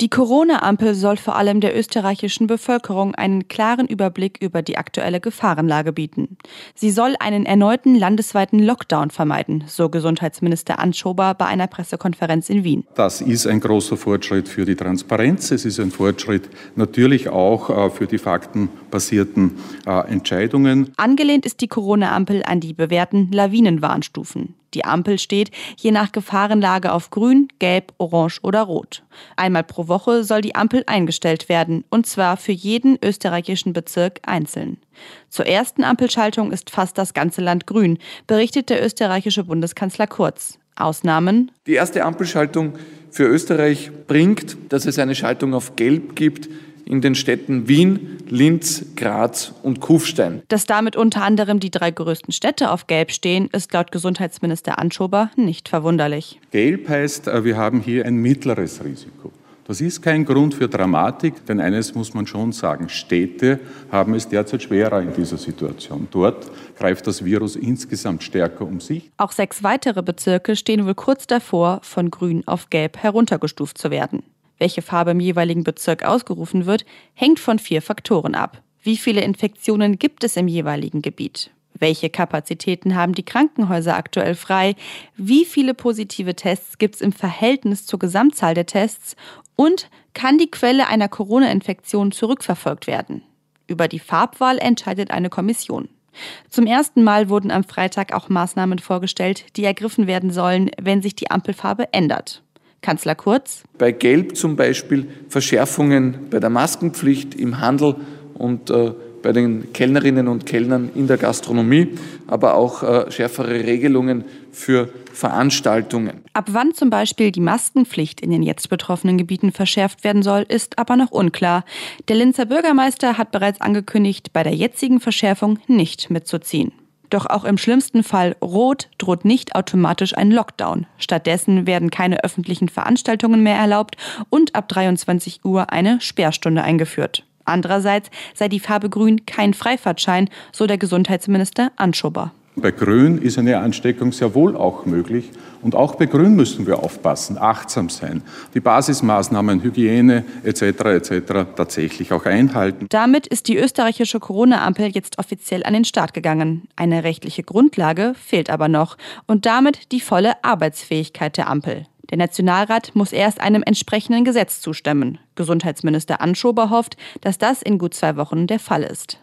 Die Corona-Ampel soll vor allem der österreichischen Bevölkerung einen klaren Überblick über die aktuelle Gefahrenlage bieten. Sie soll einen erneuten landesweiten Lockdown vermeiden, so Gesundheitsminister Anschober bei einer Pressekonferenz in Wien. Das ist ein großer Fortschritt für die Transparenz. Es ist ein Fortschritt natürlich auch für die faktenbasierten Entscheidungen. Angelehnt ist die Corona-Ampel an die bewährten Lawinenwarnstufen. Die Ampel steht je nach Gefahrenlage auf Grün, Gelb, Orange oder Rot. Einmal pro Woche soll die Ampel eingestellt werden, und zwar für jeden österreichischen Bezirk einzeln. Zur ersten Ampelschaltung ist fast das ganze Land grün, berichtet der österreichische Bundeskanzler Kurz. Ausnahmen: Die erste Ampelschaltung für Österreich bringt, dass es eine Schaltung auf Gelb gibt in den Städten Wien, Linz, Graz und Kufstein. Dass damit unter anderem die 3 größten Städte auf Gelb stehen, ist laut Gesundheitsminister Anschober nicht verwunderlich. Gelb heißt, wir haben hier ein mittleres Risiko. Das ist kein Grund für Dramatik, denn eines muss man schon sagen: Städte haben es derzeit schwerer in dieser Situation. Dort greift das Virus insgesamt stärker um sich. Auch 6 weitere Bezirke stehen wohl kurz davor, von Grün auf Gelb heruntergestuft zu werden. Welche Farbe im jeweiligen Bezirk ausgerufen wird, hängt von 4 Faktoren ab. Wie viele Infektionen gibt es im jeweiligen Gebiet? Welche Kapazitäten haben die Krankenhäuser aktuell frei? Wie viele positive Tests gibt es im Verhältnis zur Gesamtzahl der Tests? Und kann die Quelle einer Corona-Infektion zurückverfolgt werden? Über die Farbwahl entscheidet eine Kommission. Zum ersten Mal wurden am Freitag auch Maßnahmen vorgestellt, die ergriffen werden sollen, wenn sich die Ampelfarbe ändert. Kanzler Kurz: Bei Gelb zum Beispiel Verschärfungen bei der Maskenpflicht im Handel und bei den Kellnerinnen und Kellnern in der Gastronomie, aber auch schärfere Regelungen für Veranstaltungen. Ab wann zum Beispiel die Maskenpflicht in den jetzt betroffenen Gebieten verschärft werden soll, ist aber noch unklar. Der Linzer Bürgermeister hat bereits angekündigt, bei der jetzigen Verschärfung nicht mitzuziehen. Doch auch im schlimmsten Fall Rot droht nicht automatisch ein Lockdown. Stattdessen werden keine öffentlichen Veranstaltungen mehr erlaubt und ab 23 Uhr eine Sperrstunde eingeführt. Andererseits sei die Farbe Grün kein Freifahrtschein, so der Gesundheitsminister Anschober. Bei Grün ist eine Ansteckung sehr wohl auch möglich. Und auch bei Grün müssen wir aufpassen, achtsam sein, die Basismaßnahmen, Hygiene etc. tatsächlich auch einhalten. Damit ist die österreichische Corona-Ampel jetzt offiziell an den Start gegangen. Eine rechtliche Grundlage fehlt aber noch und damit die volle Arbeitsfähigkeit der Ampel. Der Nationalrat muss erst einem entsprechenden Gesetz zustimmen. Gesundheitsminister Anschober hofft, dass das in gut 2 Wochen der Fall ist.